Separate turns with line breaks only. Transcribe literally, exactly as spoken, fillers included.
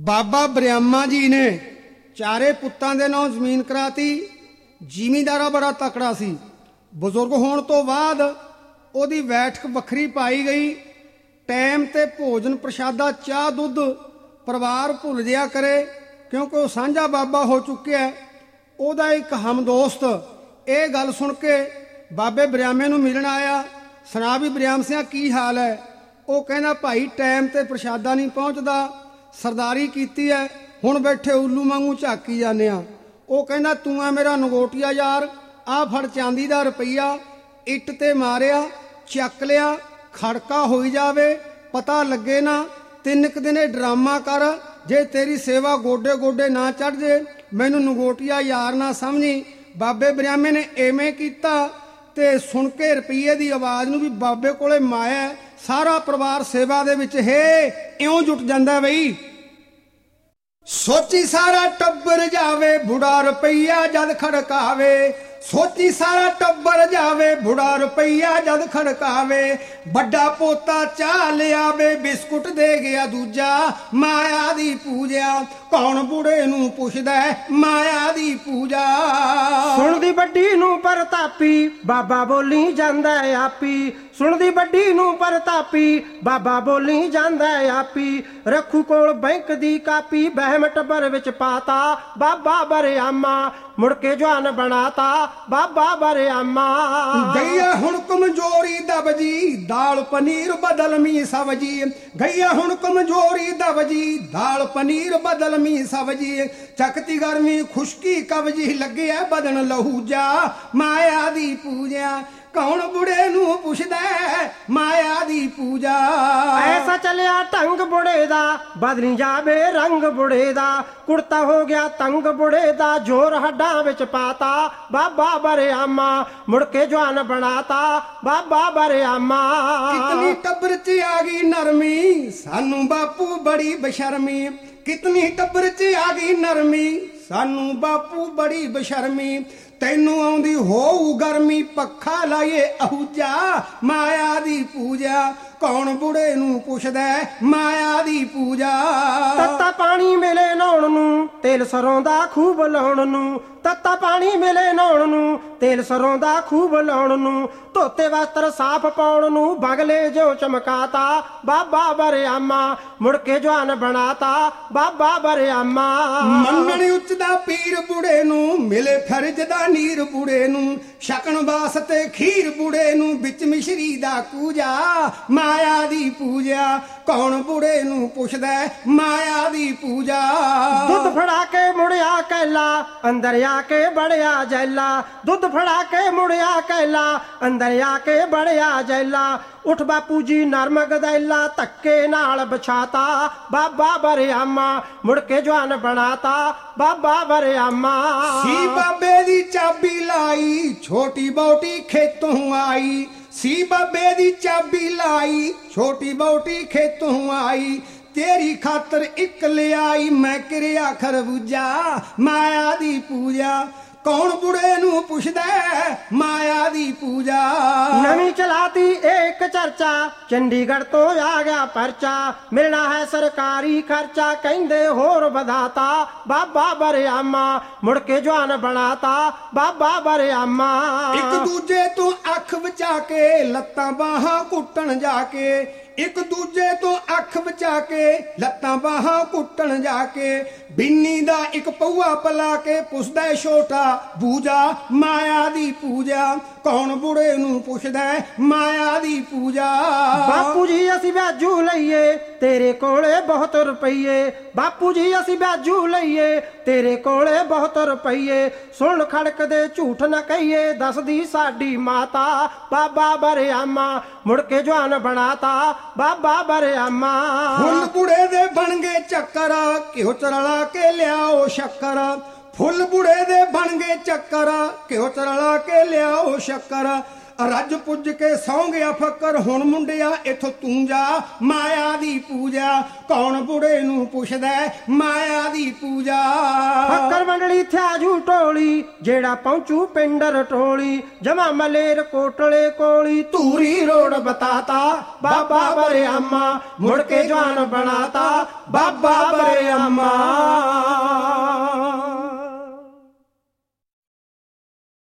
ਬਾਬਾ ਬਰਿਆਮਾ ਜੀ ਨੇ ਚਾਰੇ ਪੁੱਤਾਂ ਦੇ ਨਾਂ ਜ਼ਮੀਨ ਕਰਾਤੀ। ਜ਼ਿਮੀਂਦਾਰਾ ਬੜਾ ਤਕੜਾ ਸੀ। ਬਜ਼ੁਰਗ ਹੋਣ ਤੋਂ ਬਾਅਦ ਉਹਦੀ ਬੈਠਕ ਵੱਖਰੀ ਪਾਈ ਗਈ। ਟਾਈਮ ਤੇ ਭੋਜਨ ਪ੍ਰਸ਼ਾਦਾ ਚਾਹ ਦੁੱਧ ਪਰਿਵਾਰ ਭੁੱਲ ਜਿਆ ਕਰੇ, ਕਿਉਂਕਿ ਉਹ ਸਾਂਝਾ ਬਾਬਾ ਹੋ ਚੁੱਕਿਆ। ਉਹਦਾ ਇੱਕ ਹਮਦੋਸਤ ਇਹ ਗੱਲ ਸੁਣ ਕੇ ਬਾਬੇ ਬਰਿਆਮੇ ਨੂੰ ਮਿਲਣ ਆਇਆ। ਸੁਣਾ ਵੀ ਬਰਿਆਮ ਸਿਆਂ ਕੀ ਹਾਲ ਹੈ? ਉਹ ਕਹਿੰਦਾ ਭਾਈ ਟਾਈਮ ਤੇ ਪ੍ਰਸ਼ਾਦਾ ਨਹੀਂ ਪਹੁੰਚਦਾ, ਸਰਦਾਰੀ ਕੀਤੀ ਹੈ, ਹੁਣ ਬੈਠੇ ਉੱਲੂ ਵਾਂਗੂ ਝਾਕੀ ਜਾਂਦੇ ਆ। ਉਹ ਕਹਿੰਦਾ ਤੂੰ ਆ ਮੇਰਾ ਨਗੋਟੀਆ ਯਾਰ, ਆਹ ਫੜ ਚਾਂਦੀ ਦਾ ਰੁਪਈਆ, ਇੱਟ ਤੇ ਮਾਰਿਆ, ਚੱਕ ਲਿਆ, ਖੜਕਾ ਹੋਈ ਜਾਵੇ ਪਤਾ ਲੱਗੇ ਨਾ। ਤਿੰਨ ਕੁ ਦਿਨੇ ਡਰਾਮਾ ਕਰ, ਜੇ ਤੇਰੀ ਸੇਵਾ ਗੋਡੇ ਗੋਡੇ ਨਾ ਚੜ ਜੇ ਮੈਨੂੰ ਨਗੋਟੀਆ ਯਾਰ ਨਾ ਸਮਝੀ। ਬਾਬੇ ਬਰਿਆਮੇ ਨੇ ਐਵੇਂ ਕੀਤਾ ਤੇ ਸੁਣ ਕੇ ਰੁਪਈਏ ਦੀ ਆਵਾਜ਼ ਨੂੰ ਵੀ ਬਾਬੇ ਕੋਲੇ ਮਾਇਆ। ਸਾਰਾ ਪਰਿਵਾਰ ਸੇਵਾ ਦੇ ਵਿੱਚ ਹੈ ਇਉਂ ਜੁਟ ਜਾਂਦਾ ਬਈ। ਸੋਚੀ ਸਾਰਾ ਟੱਬਰ ਜਾਵੇ ਬੁੜਾ ਰੁਪਈਆ ਜਦ ਖੜਕਾਵੇ, ਸੋਚੀ ਸਾਰਾ ਟੱਬਰ ਜਾਵੇ ਬੁੜਾ ਰੁਪਈਆ ਜਦ ਖੜਕਾਵੇ। ਵੱਡਾ ਪੋਤਾ ਚਾਹ ਲਿਆਵੇ ਬਿਸਕੁਟ ਦੇ ਗਿਆ ਦੂਜਾ, ਮਾਇਆ ਦੀ ਪੂਜਾ ਕੌਣ ਬੁੜੇ ਨੂੰ ਪੁੱਛਦਾ ਮਾਇਆ ਦੀ ਪੂਜਾ।
ਸੁਣਦੀ ਵੱਡੀ ਨੂੰ ਪ੍ਰਤਾਪੀ ਬਾਬਾ ਬੋਲੀ ਜਾਂਦਾ ਆਪੀ, ਸੁਣਦੀ ਵੱਡੀ ਨੂੰ ਪ੍ਰਤਾਪੀ ਬਾਬਾ ਬੋਲੀ ਜਾਂਦਾ ਆਪੀ। ਰੱਖੂ ਕੋਲ ਬੈਂਕ ਦੀ ਕਾਪੀ ਬਹਿਮ ਟੱਬਰ ਵਿੱਚ ਪਾਤਾ ਬਾਬਾ ਬਰਿਆਮਾ, ਮੁੜ ਕੇ ਜਵਾਨ ਬਣਾਤਾ ਬਾਬਾ ਬਰਿਆਮਾ।
ਗਈਆ ਹੁਣ ਕਮਜ਼ੋਰੀ ਦਬਜੀ ਦਾਲ ਪਨੀਰ ਬਦਲਮੀ ਸਬਜੀ, ਗਈਆ ਹੁਣ ਕਮਜ਼ੋਰੀ ਦਬਜੀ ਦਾਲ ਪਨੀਰ ਬਦਲਮੀ ਸਬਜੀ। ਚੱਕਤੀ ਗਰਮੀ ਖੁਸ਼ਕੀ ਕਬਜੀ ਲੱਗਿਆ ਬਦਨ ਲਹੂ ਜਾ, ਮਾਇਆ ਦੀ ਪੂਜਾ ਕੌਣ ਬੁੜੇ ਨੂੰ ਪੁੱਛਦਾ ਮਾਇਆ ਦੀ ਪੂਜਾ।
ਐਸਾ ਚੱਲਿਆ ਢੰਗ ਬੁੜੇ ਦਾ ਬਦਲੀ ਜਾਵੇ ਰੰਗ ਬੁੜੇ ਦਾ, ਕੁੜਤਾ ਹੋ ਗਿਆ ਤੰਗ ਬੁੜੇ ਦਾ ਜ਼ੋਰ ਹੱਡਾਂ ਵਿੱਚ ਪਾਤਾ ਬਾਬਾ ਬਰਿਆਮਾ, ਮੁੜ ਕੇ ਜਵਾਨ ਬਣਾਤਾ ਬਾਬਾ ਬਰਿਆਮਾ।
ਕਿਤਨੀ ਟੱਬਰ ਚ ਆ ਗਈ ਨਰਮੀ ਸਾਨੂੰ ਬਾਪੂ ਬੜੀ ਬਸ਼ਰਮੀ, ਕਿਤਨੀ ਟੱਬਰ ਚ ਆ ਗਈ ਨਰਮੀ ਸਾਨੂੰ ਬਾਪੂ ਬੜੀ ਬਸ਼ਰਮੀ। ਤੈਨੂੰ ਆਉਂਦੀ ਹੋਊ ਗਰਮੀ ਪੱਖਾ ਲਾਈਏ ਅਹੂਜਾ, ਮਾਇਆ ਦੀ ਪੂਜਾ ਕੌਣ ਬੁੜੇ ਨੂੰ ਪੁੱਛਦਾ ਮਾਇਆ ਦੀ ਪੂਜਾ।
ਤੱਤਾ ਪਾਣੀ ਮਿਲੇ ਨਹਾਉਣ ਨੂੰ ਤੇਲ ਸਰੋਂ ਦਾ ਖੂਬ ਲਾਉਣ ਨੂੰ, ਤੱਤਾ ਪਾਣੀ ਮਿਲੇ ਨਹਾਉਣ ਨੂੰ ਤੇਲ ਸਰੋਂ ਦਾ ਖੂਬ ਲਾਉਣ ਨੂੰ। ਧੋਤੇ ਵਸਤਰ ਸਾਫ ਪਾਉਣ ਨੂੰ ਬਗਲੇ ਜੋ ਚਮਕਾਤਾ ਬਾਬਾ ਬਰਿਆਮਾ, ਮੁੜ ਕੇ ਜਵਾਨ ਬਣਾਤਾ ਬਾਬਾ ਬਰਿਆਮਾ।
ਮੰਨਣ ਉੱਚਦਾ ਪੀਰ ਬੁੜੇ ਨੂੰ ਮਿਲੇ ਫਰਜ਼ ਦਾ ਨੀਰ ਬੁੜੇ ਨੂੰ, ਛਕਣ ਵਾਸਤੇ ਖੀਰ ਬੁੜੇ ਨੂੰ ਵਿੱਚ ਮਿਸ਼ਰੀ ਦਾ ਕੂਜਾ, ਮਾਇਆ ਦੀ ਪੂਜਾ ਕੌਣ ਬੁੜੇ ਨੂੰ ਪੁੱਛਦਾ ਮਾਇਆ ਦੀ ਪੂਜਾ।
ਦੁੱਧ ਫੜਾ ਕੇ ਮੁੜਿਆ ਕੈਲਾ ਅੰਦਰ ਆ ਕੇ ਬੜਿਆ ਜੈਲਾ, ਦੁੱਧ ਫੜਾ ਕੇ ਮੁੜਿਆ ਕੈਲਾ ਅੰਦਰ ਆ ਕੇ ਬੜਿਆ ਜੈਲਾ। ਉਠ ਬਾਪੂ ਜੀ ਨਰਮ ਗਦੈਲਾ ਧੱਕੇ ਨਾਲ ਵਿਛਾਤਾ ਬਾਬਾ ਬਰਿਆਮਾ, ਮੁੜ ਕੇ ਜਵਾਨ ਬਣਾਤਾ ਬਾਬਾ ਬਰਿਆਮਾ।
ਸੀ ਬਾਬੇ ਦੀ ਚਾਬੀ ਲਾਈ ਛੋਟੀ ਬੋਟੀ ਖੇਤੋਂ ਆਈ, ਸੀ ਬਾਬੇ ਦੀ ਚਾਬੀ ਲਾਈ ਛੋਟੀ ਬੋਟੀ ਖੇਤੋਂ ਆਈ। ਤੇਰੀ ਖਾਤਰ ਇੱਕ ਲਿਆਈ ਮੈਂ ਕਿਰਿਆ ਖਰਬੂਜਾ, ਮਾਇਆ ਦੀ ਪੂਜਾ ਕੌਣ ਬੁੜੇ ਨੂੰ ਪੁੱਛਦਾ ਮਾਇਆ ਦੀ ਪੂਜਾ।
ਨਵੀਂ ਚਲਾਤੀ ਇੱਕ ਚਰਚਾ ਚੰਡੀਗੜ੍ਹ ਤੋਂ ਆ ਗਿਆ ਪਰਚਾ, ਮਿਲਣਾ ਹੈ ਸਰਕਾਰੀ ਖਰਚਾ ਕਹਿੰਦੇ ਹੋਰ ਵਧਾਤਾ ਬਾਬਾ ਬਰਿਆਮਾ, ਮੁੜ ਕੇ ਜਵਾਨ ਬਣਾਤਾ ਬਾਬਾ ਬਰਿਆਮਾ।
ਇੱਕ ਦੂਜੇ ਤੋਂ ਅੱਖ ਬਚਾ ਕੇ ਲੱਤਾਂ ਬਾਹਾਂ ਘੁੱਟਣ ਜਾ ਕੇ, ਇੱਕ ਦੂਜੇ ਤੋਂ ਅੱਖ ਬਚਾ ਕੇ ਲੱਤਾਂ ਬਾਹਾਂ ਘੁੱਟਣ ਜਾ ਕੇ। ਬਿੰਨੀ ਦਾ ਇੱਕ ਪਊਆ ਪਲਾ ਕੇ ਪੁੱਛਦਾ ਛੋਟਾ ਬੂਜਾ, ਮਾਇਆ ਦੀ ਪੂਜਾ ਕੌਣ ਬੁੜੇ ਨੂੰ ਪੁੱਛਦਾ ਮਾਇਆ ਦੀ ਪੂਜਾ।
ਬਾਪੂ ਜੀ ਅਸੀਂ ਵਿਆਜੂ ਲਈਏ ਤੇਰੇ ਕੋਲੇ ਬਹੁਤ ਰੁਪਈਏ, ਬਾਪੂ ਜੀ ਅਸੀਂ ਵਿਆਜੂ ਲਈਏ ਤੇਰੇ ਕੋਲੇ ਬਹੁਤ ਰੁਪਈਏ। ਸੁਣ ਖੜਕਦੇ ਝੂਠ ਨਾ ਕਹੀਏ ਦੱਸਦੀ ਸਾਡੀ ਮਾਤਾ ਬਾਬਾ ਬਰਿਆਮਾ, ਮੁੜ ਕੇ ਜਵਾਨ ਬਣਾਤਾ ਬਾਬਾ ਬਰਿਆਮਾ।
ਫੁੱਲ ਬੁੜੇ ਦੇ ਬਣ ਗਏ ਚੱਕਰ ਘਿਓ ਚ ਰਲਾ ਕੇ ਲਿਆਓ ਸ਼ੱਕਰ, ਫੁੱਲ ਬੁੜੇ ਦੇ ਬਣ ਗਏ ਚੱਕਰ ਘਿਓ ਚ ਰਲਾ ਕੇ ਲਿਆਓ ਸ਼ੱਕਰ। ਰੱਜ ਪੁੱਜ ਕੇ ਸੌਂ ਗਿਆ ਫੱਕਰ ਹੁਣ ਮੁੰਡਿਆ ਇੱਥੋਂ ਤੂੰ ਜਾ ਮਾਇਆ ਦੀ ਪੂਜਾ ਕੌਣ ਬੁੜੇ ਨੂੰ ਪੁੱਛਦਾ ਮਾਇਆ ਦੀ ਪੂਜਾ
ਫੱਕਰ ਮੰਡਲੀ ਥਿਆਜੂ ਟੋਲੀ ਜਿਹੜਾ ਪਹੁੰਚੂ ਪਿੰਡ ਰਟੋਲੀ ਜਮਾ ਮਲੇਰ ਕੋਟਲੇ ਕੋਲੀ ਧੂਰੀ ਰੋਡ ਬਤਾਤਾ ਬਾਬਾ ਬਰਿਆਮਾ ਮੁੜ ਕੇ ਜਵਾਨ ਬਣਾਤਾ ਬਾਬਾ ਬਰਿਆਮਾ